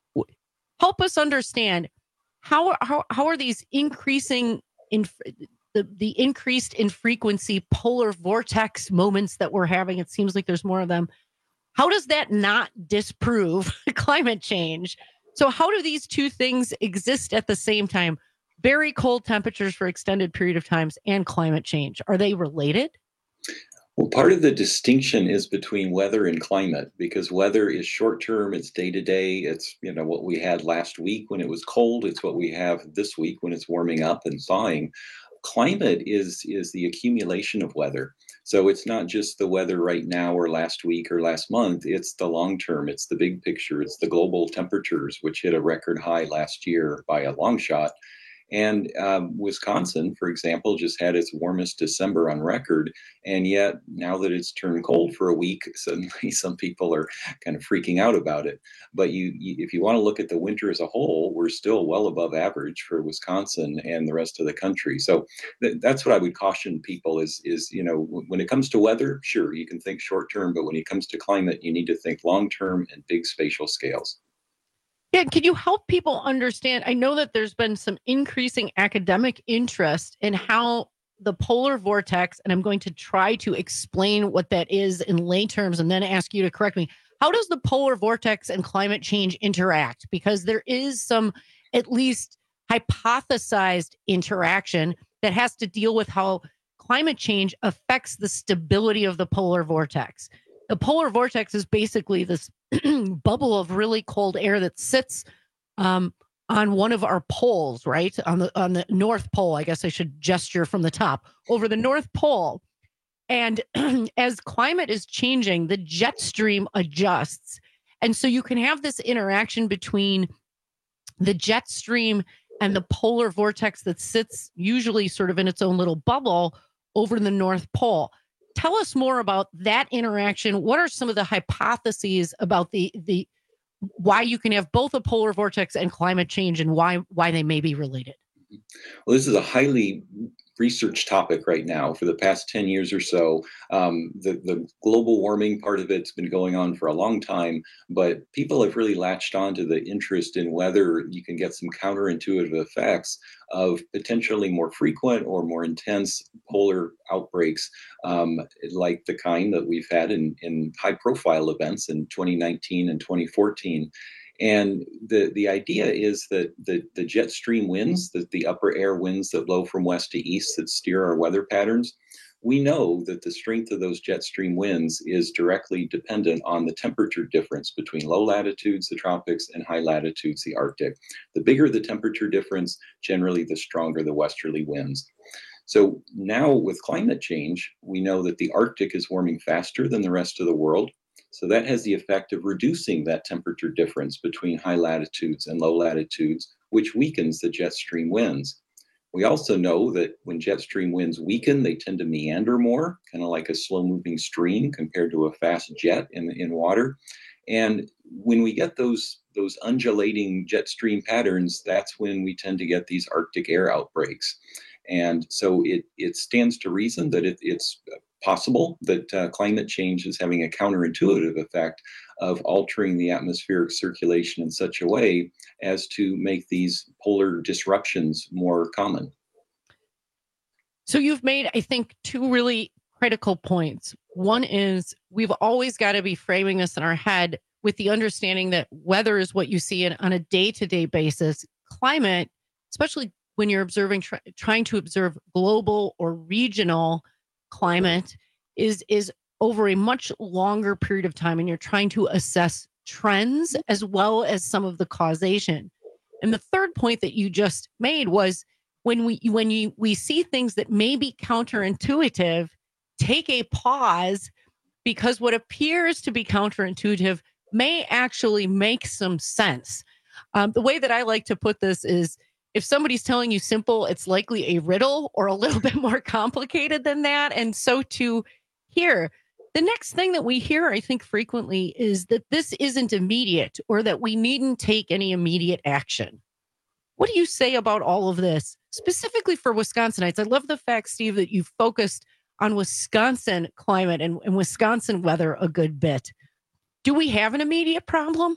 Speaker 18: Help us understand how, how, how are these increasing in the, the increased in frequency polar vortex moments that we're having? It seems like there's more of them. How does that not disprove climate change? So how do these two things exist at the same time? Very cold temperatures for extended period of times and climate change. Are they related?
Speaker 8: Well, part of the distinction is between weather and climate, because weather is short term, it's day to day. It's, you know, what we had last week when it was cold. It's what we have this week when it's warming up and thawing. Climate is is the accumulation of weather. So it's not just the weather right now or last week or last month. It's the long term. It's the big picture. It's the global temperatures, which hit a record high last year by a long shot. And um, Wisconsin, for example, just had its warmest December on record. And yet now that it's turned cold for a week, suddenly some people are kind of freaking out about it. But you, you, if you want to look at the winter as a whole, we're still well above average for Wisconsin and the rest of the country. So th- that's what I would caution people is, is, you know, w- when it comes to weather, sure, you can think short term, but when it comes to climate, you need to think long term and big spatial scales.
Speaker 18: Yeah, can you help people understand? I know that there's been some increasing academic interest in how the polar vortex, and I'm going to try to explain what that is in lay terms and then ask you to correct me. How does the polar vortex and climate change interact? Because there is some, at least hypothesized interaction that has to deal with how climate change affects the stability of the polar vortex. The polar vortex is basically this bubble of really cold air that sits um, on one of our poles, right? On the on the North Pole, I guess I should gesture from the top, over the North Pole. And as climate is changing, the jet stream adjusts. And so you can have this interaction between the jet stream and the polar vortex that sits usually sort of in its own little bubble over the North Pole. Tell us more about that interaction. What are some of the hypotheses about the the why you can have both a polar vortex and climate change, and why why they may be related?
Speaker 8: Well, this is a highly research topic right now. For the past ten years or so, um, the, the global warming part of it's been going on for a long time, but people have really latched on to the interest in whether you can get some counterintuitive effects of potentially more frequent or more intense polar outbreaks, um, like the kind that we've had in, in high-profile events in twenty nineteen and twenty fourteen. And the, the idea is that the, the jet stream winds, that the upper air winds that blow from west to east that steer our weather patterns, we know that the strength of those jet stream winds is directly dependent on the temperature difference between low latitudes, the tropics, and high latitudes, the Arctic. The bigger the temperature difference, generally the stronger the westerly winds. So now with climate change, we know that the Arctic is warming faster than the rest of the world. So that has the effect of reducing that temperature difference between high latitudes and low latitudes, which weakens the jet stream winds. We also know that when jet stream winds weaken, they tend to meander more, kind of like a slow-moving stream compared to a fast jet in, in water. And when we get those, those undulating jet stream patterns, that's when we tend to get these Arctic air outbreaks. And so it, it stands to reason that it, it's possible that uh, climate change is having a counterintuitive effect of altering the atmospheric circulation in such a way as to make these polar disruptions more common.
Speaker 18: So you've made, I think, two really critical points. One is we've always got to be framing this in our head with the understanding that weather is what you see in, on a day-to-day basis. Climate, especially when you're observing, try, trying to observe global or regional climate, is is over a much longer period of time, and you're trying to assess trends as well as some of the causation. And the third point that you just made was when we when you we see things that may be counterintuitive, take a pause, because what appears to be counterintuitive may actually make some sense. Um, the way that I like to put this is, if somebody's telling you simple, it's likely a riddle or a little bit more complicated than that. And so to here, the next thing that we hear, I think, frequently is that this isn't immediate, or that we needn't take any immediate action. What do you say about all of this, specifically for Wisconsinites? I love the fact, Steve, that you focused on Wisconsin climate and, and Wisconsin weather a good bit. Do we have an immediate problem?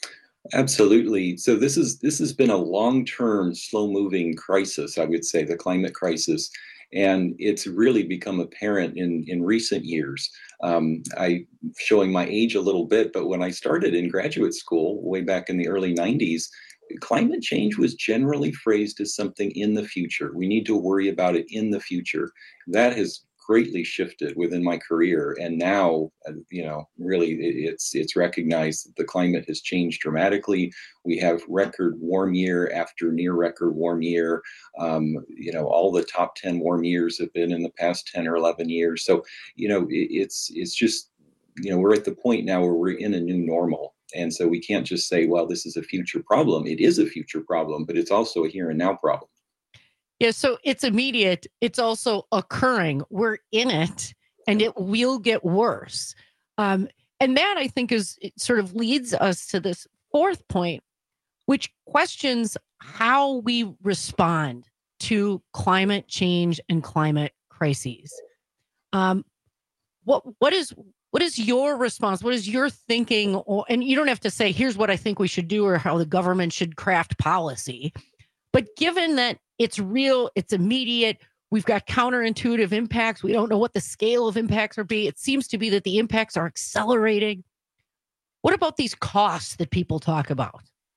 Speaker 8: Absolutely. So this is this has been a long-term, slow-moving crisis, I would say, the climate crisis, and it's really become apparent in in recent years. Um, I'm showing my age a little bit, but when I started in graduate school way back in the early nineties, climate change was generally phrased as something in the future. We need to worry about it in the future. That has greatly shifted within my career, and now, you know, really it's it's recognized that the climate has changed dramatically. We have record warm year after near record warm year. Um, you know, all the top ten warm years have been in the past ten or eleven years. So, you know, it, it's it's just, you know, we're at the point now where we're in a new normal. And so we can't just say, well, this is a future problem. It is a future problem, but it's also a here and now problem.
Speaker 18: Yeah, so it's immediate. It's also occurring. We're in it, and it will get worse. Um, and that, I think, is it sort of leads us to this fourth point, which questions how we respond to climate change and climate crises. Um, what what is what is your response? What is your thinking? Or, and you don't have to say, here's what I think we should do or how the government should craft policy. But given that it's real, it's immediate, We've got counterintuitive impacts. We don't know what the scale of impacts are be. It seems to be that the impacts are accelerating. What about these costs that people talk about?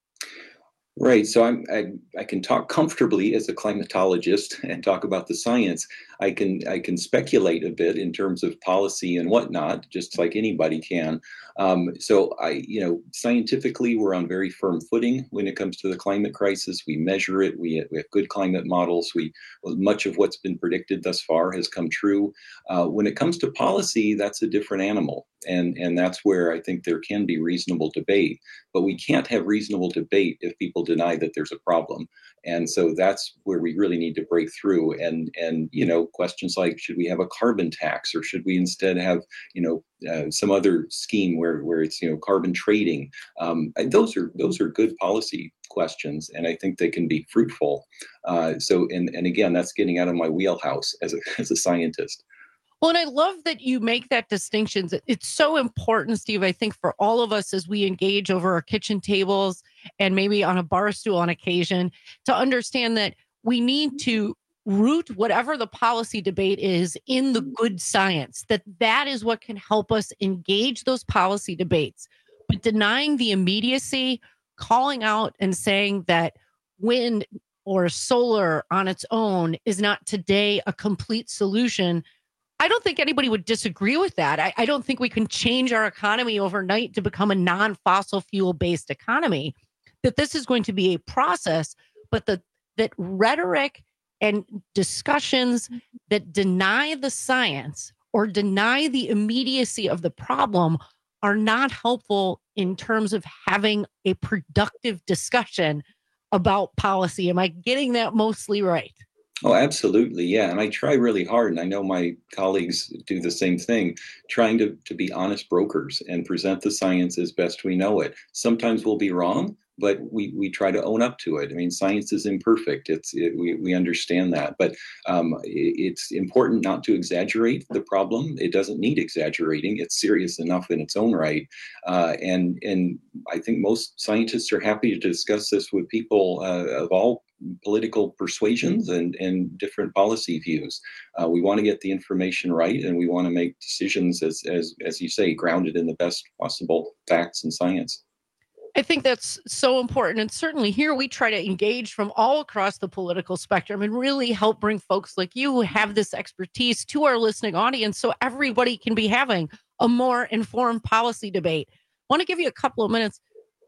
Speaker 8: Right. So I'm, I I can talk comfortably as a climatologist and talk about the science. I can I can speculate a bit in terms of policy and whatnot, just like anybody can. Um, so I, you know, scientifically, we're on very firm footing when it comes to the climate crisis. We measure it. We, we have good climate models. We much of what's been predicted thus far has come true. Uh, when it comes to policy, that's a different animal, and and that's where I think there can be reasonable debate. But we can't have reasonable debate if people deny that there's a problem. And so that's where we really need to break through. And, and you know, questions like, should we have a carbon tax, or should we instead have, you know, uh, some other scheme where, where it's, you know, carbon trading? Um, those are those are good policy questions, and I think they can be fruitful. Uh, so, and, and again, that's getting out of my wheelhouse as a, as a scientist.
Speaker 18: Well, and I love that you make that distinction. It's so important, Steve, I think, for all of us as we engage over our kitchen tables and maybe on a bar stool on occasion, to understand that we need to root whatever the policy debate is in the good science, that that is what can help us engage those policy debates. But denying the immediacy, calling out and saying that wind or solar on its own is not today a complete solution, I don't think anybody would disagree with that. I, I don't think we can change our economy overnight to become a non-fossil fuel-based economy, that this is going to be a process, but the, that rhetoric and discussions that deny the science or deny the immediacy of the problem are not helpful in terms of having a productive discussion about policy. Am I getting that mostly right?
Speaker 8: Oh, absolutely. Yeah. And I try really hard, and I know my colleagues do the same thing, trying to, to be honest brokers and present the science as best we know it. Sometimes we'll be wrong, but we, we try to own up to it. I mean, science is imperfect. It's it, we, we understand that, but um, it, it's important not to exaggerate the problem. It doesn't need exaggerating. It's serious enough in its own right. Uh, and, and I think most scientists are happy to discuss this with people uh, of all political persuasions and, and different policy views. Uh, we want to get the information right, and we want to make decisions, as, as, as you say, grounded in the best possible facts and science.
Speaker 18: I think that's so important. And certainly here we try to engage from all across the political spectrum and really help bring folks like you who have this expertise to our listening audience so everybody can be having a more informed policy debate. I want to give you a couple of minutes.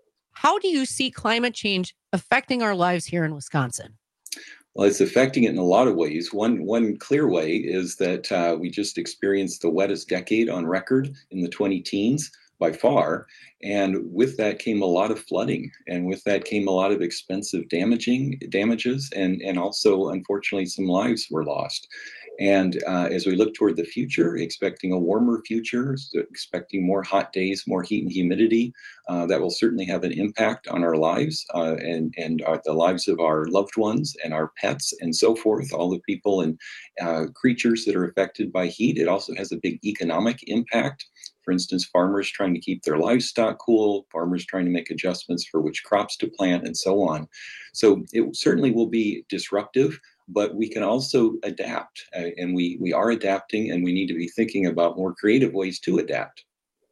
Speaker 18: How do you see climate change affecting our lives here in Wisconsin?
Speaker 8: Well, it's affecting it in a lot of ways. One one clear way is that uh, we just experienced the wettest decade on record in the twenty teens by far. And with that came a lot of flooding. And with that came a lot of expensive damaging damages. And, and also, unfortunately, some lives were lost. And uh, as we look toward the future, expecting a warmer future, expecting more hot days, more heat and humidity, uh, that will certainly have an impact on our lives uh, and, and our, the lives of our loved ones and our pets and so forth, all the people and uh, creatures that are affected by heat. It also has a big economic impact. For instance, farmers trying to keep their livestock cool, farmers trying to make adjustments for which crops to plant, and so on. So it certainly will be disruptive, but we can also adapt, uh, and we, we are adapting, and we need to be thinking about more creative ways to adapt.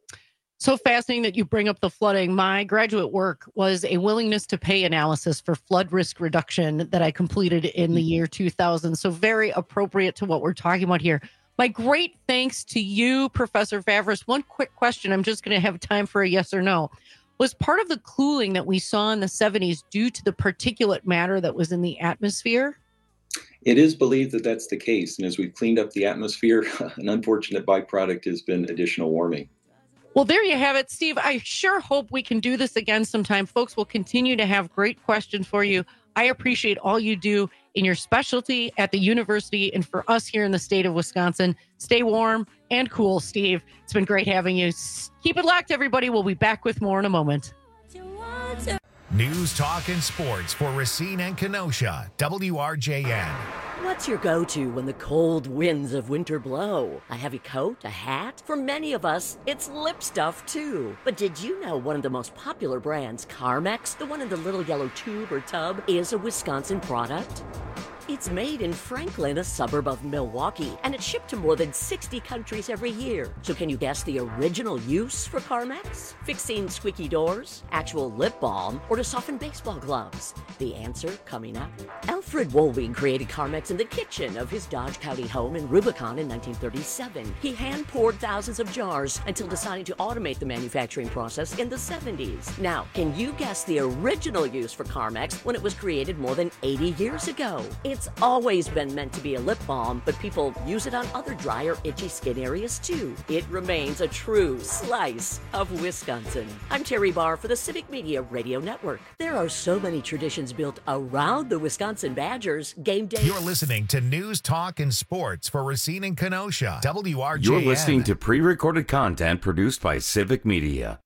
Speaker 18: So fascinating that you bring up the flooding. My graduate work was a willingness to pay analysis for flood risk reduction that I completed in the year two thousand. So very appropriate to what we're talking about here. My great thanks to you, Professor Favris. One quick question. I'm just going to have time for a yes or no. Was part of the cooling that we saw in the seventies due to the particulate matter that was in the atmosphere?
Speaker 8: It is believed that that's the case. And as we've cleaned up the atmosphere, an unfortunate byproduct has been additional warming.
Speaker 18: Well, there you have it, Steve. I sure hope we can do this again sometime. Folks will continue to have great questions for you. I appreciate all you do in your specialty at the university and for us here in the state of Wisconsin. Stay warm and cool, Steve. It's been great having you. Keep it locked, everybody. We'll be back with more in a moment.
Speaker 13: News, talk, and sports for Racine and Kenosha. W R J N.
Speaker 10: What's your go-to when the cold winds of winter blow? A heavy coat? A hat? For many of us, it's lip stuff, too. But did you know one of the most popular brands, Carmex, the one in the little yellow tube or tub, is a Wisconsin product? It's made in Franklin, a suburb of Milwaukee, and it's shipped to more than sixty countries every year. So can you guess the original use for Carmex? Fixing squeaky doors, actual lip balm, or to soften baseball gloves? The answer coming up. Alfred Wolving created Carmex in the kitchen of his Dodge County home in Rubicon in nineteen thirty-seven. He hand-poured thousands of jars until deciding to automate the manufacturing process in the seventies. Now, can you guess the original use for Carmex when it was created more than eighty years ago? It's always been meant to be a lip balm, but people use it on other dry or itchy skin areas too. It remains a true slice of Wisconsin. I'm Terry Barr for the Civic Media Radio Network. There are so many traditions built around the Wisconsin Badgers. Game day.
Speaker 13: You're listening to News, Talk, and Sports for Racine and Kenosha. W R J N.
Speaker 16: You're listening to pre-recorded content produced by Civic Media.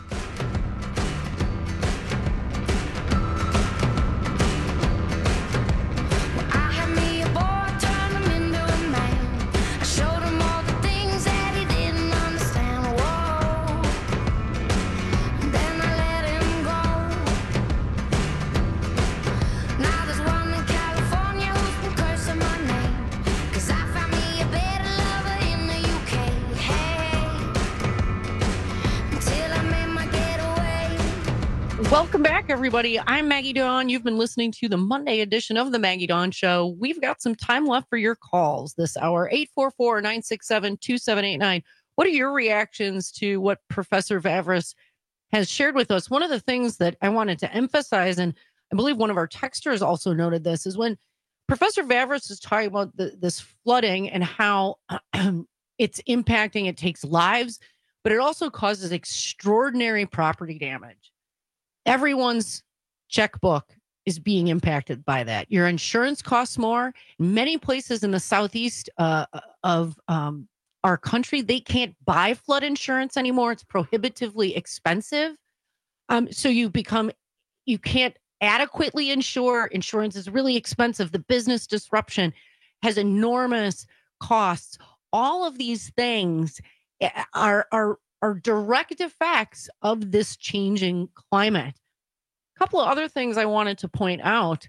Speaker 18: Welcome back, everybody. I'm Maggie Dawn. You've been listening to the Monday edition of the Maggie Dawn Show. We've got some time left for your calls this hour. eight four four, nine six seven, two seven eight nine. What are your reactions to what Professor Vavris has shared with us? One of the things that I wanted to emphasize, and I believe one of our texters also noted this, is when Professor Vavris is talking about the, this flooding and how it's impacting, it takes lives, but it also causes extraordinary property damage. Everyone's checkbook is being impacted by that. Your insurance costs more. In many places in the southeast uh, of um, our country, they can't buy flood insurance anymore. It's prohibitively expensive. Um, so you become, you can't adequately insure. Insurance is really expensive. The business disruption has enormous costs. All of these things are, are, are direct effects of this changing climate. A couple of other things I wanted to point out.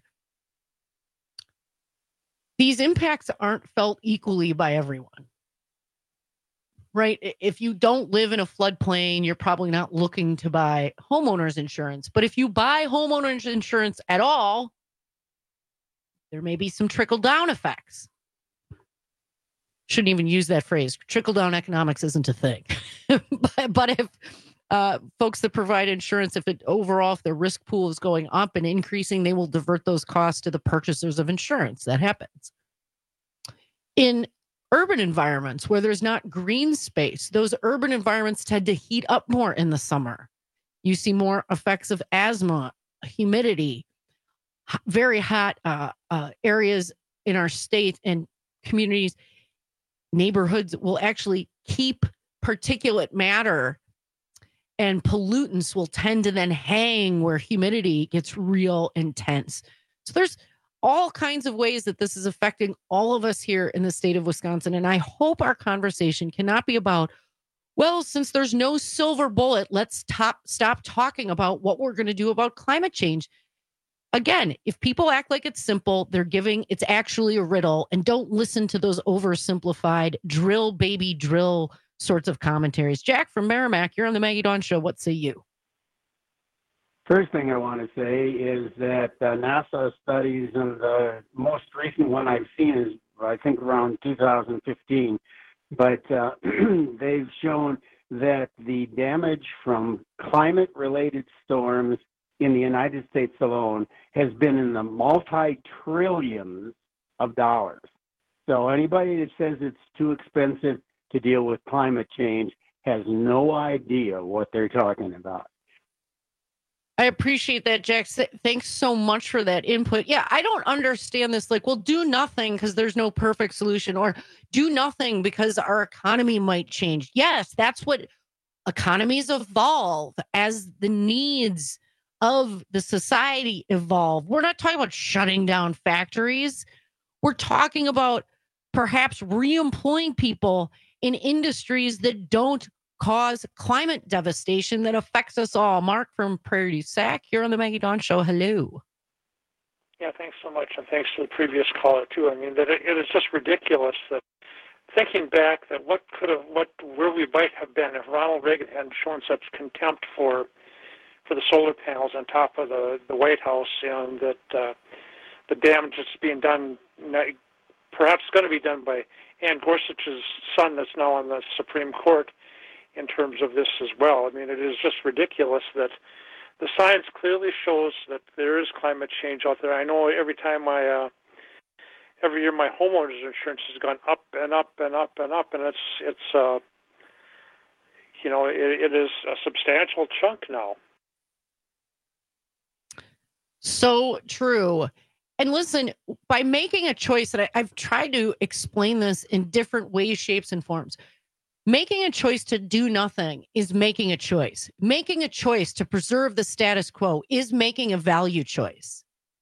Speaker 18: These impacts aren't felt equally by everyone, right? If you don't live in a floodplain, you're probably not looking to buy homeowners insurance. But if you buy homeowners insurance at all, there may be some trickle-down effects. Shouldn't even use that phrase. Trickle-down economics isn't a thing. but, but if uh, folks that provide insurance, if it overall, if the risk pool is going up and increasing, they will divert those costs to the purchasers of insurance. That happens. In urban environments where there's not green space, those urban environments tend to heat up more in the summer. You see more effects of asthma, humidity, very hot uh, uh, areas in our state and communities. Neighborhoods will actually keep particulate matter, and pollutants will tend to then hang where humidity gets real intense. So there's all kinds of ways that this is affecting all of us here in the state of Wisconsin. And I hope our conversation cannot be about, well, since there's no silver bullet, let's top, stop talking about what we're going to do about climate change. Again, if people act like it's simple, they're giving, it's actually a riddle, and don't listen to those oversimplified drill, baby, drill sorts of commentaries. Jack from Merrimack, you're on the Maggie Dawn Show. What say you?
Speaker 11: First thing I want to say is that uh, NASA studies, and the most recent one I've seen is, I think, around two thousand fifteen, but uh, they've shown that the damage from climate-related storms in the United States alone has been in the multi-trillions of dollars. So anybody that says it's too expensive to deal with climate change has no idea what they're talking about.
Speaker 18: I appreciate that, Jack. Thanks so much for that input. Yeah, I don't understand this. Like, well, do nothing because there's no perfect solution, or do nothing because our economy might change. Yes, that's what economies evolve as the needs of the society evolve. We're not talking about shutting down factories. We're talking about perhaps re-employing people in industries that don't cause climate devastation that affects us all. Mark from Prairie du Sac here on the Maggie Dawn Show. Hello.
Speaker 15: Yeah, thanks so much, and thanks to the previous caller too. I mean, that it, it is just ridiculous that thinking back that what could have, what where we might have been if Ronald Reagan hadn't shown such contempt for for the solar panels on top of the the White House, and that uh, the damage that's being done, perhaps going to be done by Ann Gorsuch's son, that's now on the Supreme Court, in terms of this as well. I mean, it is just ridiculous that the science clearly shows that there is climate change out there. I know every time I, uh, every year my homeowner's insurance has gone up and up and up and up, and it's, it's uh, you know, it, it is a substantial chunk now.
Speaker 18: So true. And listen, by making a choice, that I, I've tried to explain this in different ways, shapes, and forms. Making a choice to do nothing is making a choice. Making a choice to preserve the status quo is making a value choice.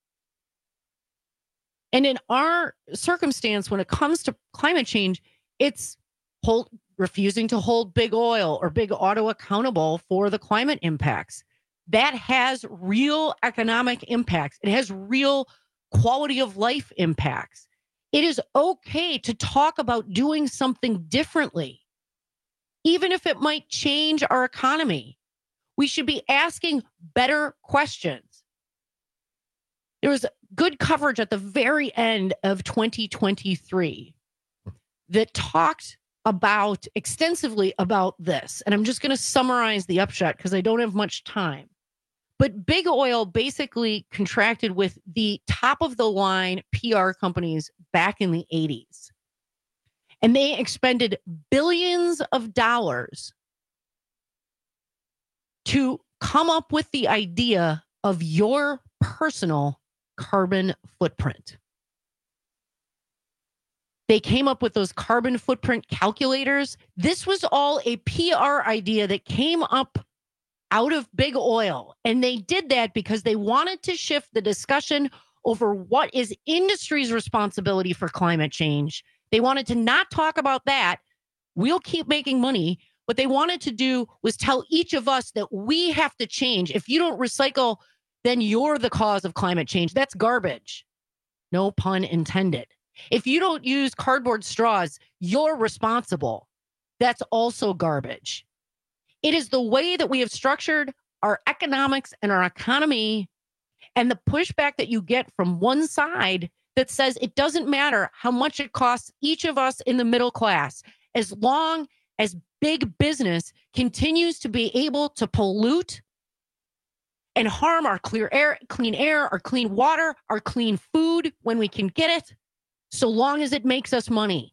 Speaker 18: And in our circumstance, when it comes to climate change, it's hold, refusing to hold big oil or big auto accountable for the climate impacts. That has real economic impacts. It has real quality of life impacts. It is okay to talk about doing something differently, even if it might change our economy. We should be asking better questions. There was good coverage at the very end of twenty twenty-three that talked about extensively about this. And I'm just going to summarize the upshot because I don't have much time. But big oil basically contracted with the top of the line P R companies back in the eighties. And they expended billions of dollars to come up with the idea of your personal carbon footprint. They came up with those carbon footprint calculators. This was all a P R idea that came up out of big oil. And they did that because they wanted to shift the discussion over what is industry's responsibility for climate change. They wanted to not talk about that. We'll keep making money. What they wanted to do was tell each of us that we have to change. If you don't recycle, then you're the cause of climate change. That's garbage. No pun intended. If you don't use cardboard straws, you're responsible. That's also garbage. It is the way that we have structured our economics and our economy, and the pushback that you get from one side that says it doesn't matter how much it costs each of us in the middle class, as long as big business continues to be able to pollute and harm our clear air, clean air, our clean water, our clean food when we can get it, so long as it makes us money.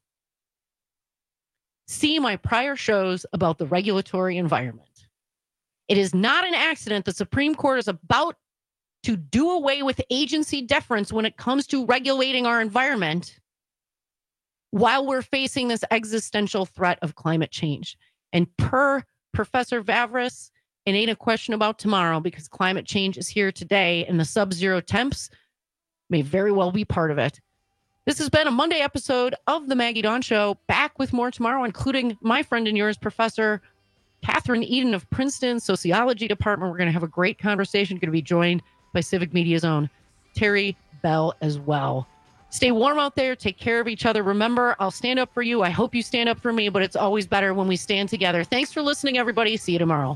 Speaker 18: See my prior shows about the regulatory environment. It is not an accident the Supreme Court is about to do away with agency deference when it comes to regulating our environment while we're facing this existential threat of climate change. And per Professor Vavris, it ain't a question about tomorrow, because climate change is here today, and the sub-zero temps may very well be part of it. This has been a Monday episode of The Maggie Dawn Show. Back with more tomorrow, including my friend and yours, Professor Catherine Eden of Princeton Sociology Department. We're going to have a great conversation. Going to be joined by Civic Media's own Terry Bell as well. Stay warm out there. Take care of each other. Remember, I'll stand up for you. I hope you stand up for me, but it's always better when we stand together. Thanks for listening, everybody. See you tomorrow.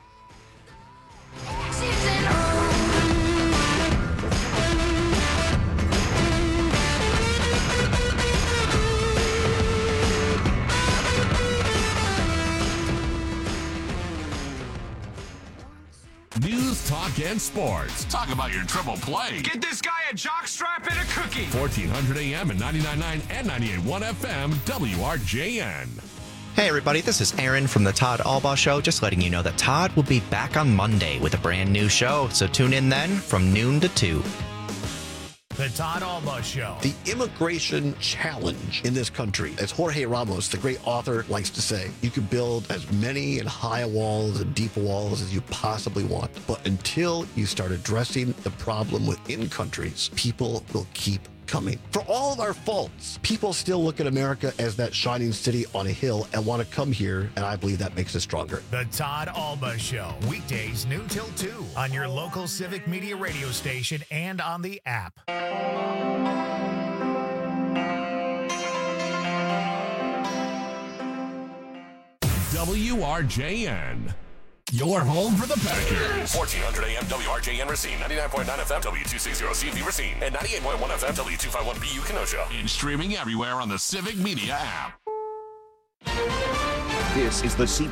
Speaker 1: News, talk, and sports. Talk about your triple play.
Speaker 20: Get this guy a jockstrap and a cookie.
Speaker 1: fourteen hundred A M and ninety-nine point nine and ninety-eight point one F M, W R J N.
Speaker 21: Hey everybody, this is Aaron from the Todd Albaugh Show, just letting you know that Todd will be back on Monday with a brand new show, so tune in then from noon to two.
Speaker 13: The Todd Albaugh Show.
Speaker 22: The immigration challenge in this country, as Jorge Ramos, the great author, likes to say, you can build as many and high walls and deep walls as you possibly want. But until you start addressing the problem within countries, people will keep coming. For all of our faults, people still look at America as that shining city on a hill and want to come here, and I believe that makes us stronger.
Speaker 13: The Todd Alba Show, weekdays noon till two on your local Civic Media radio station and on the app.
Speaker 1: W R J N. Your home for the Packers.
Speaker 2: fourteen hundred A M W R J N Racine, ninety-nine point nine F M W two sixty C V Racine, and ninety-eight point one F M W two fifty-one B U Kenosha.
Speaker 1: And streaming everywhere on the Civic Media app.
Speaker 4: This is the C